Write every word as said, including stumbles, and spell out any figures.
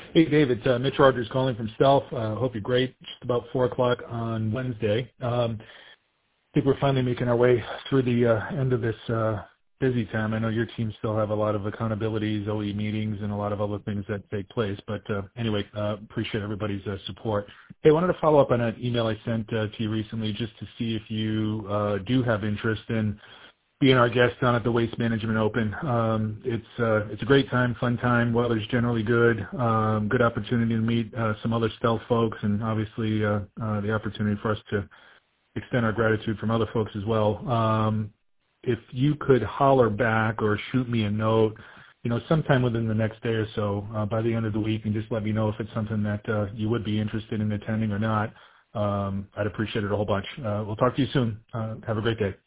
Hey, Dave, it's uh, Mitch Rogers calling from Stealth. Uh, hope you're great. Just about four o'clock on Wednesday. Um, I think we're finally making our way through the uh, end of this uh, busy time. I know your team still have a lot of accountabilities, O E meetings, and a lot of other things that take place. But uh, anyway, uh, appreciate everybody's uh, support. Hey, I wanted to follow up on an email I sent uh, to you recently just to see if you uh, do have interest in being our guest down at the Waste Management Open. Um, it's uh, it's a great time, fun time. Weather's generally good. Um, good opportunity to meet uh, some other Stealth folks, and obviously uh, uh, the opportunity for us to extend our gratitude from other folks as well. Um, if you could holler back or shoot me a note, you know, sometime within the next day or so, uh, by the end of the week, and just let me know if it's something that uh, you would be interested in attending or not. Um, I'd appreciate it a whole bunch. Uh, we'll talk to you soon. Uh, have a great day.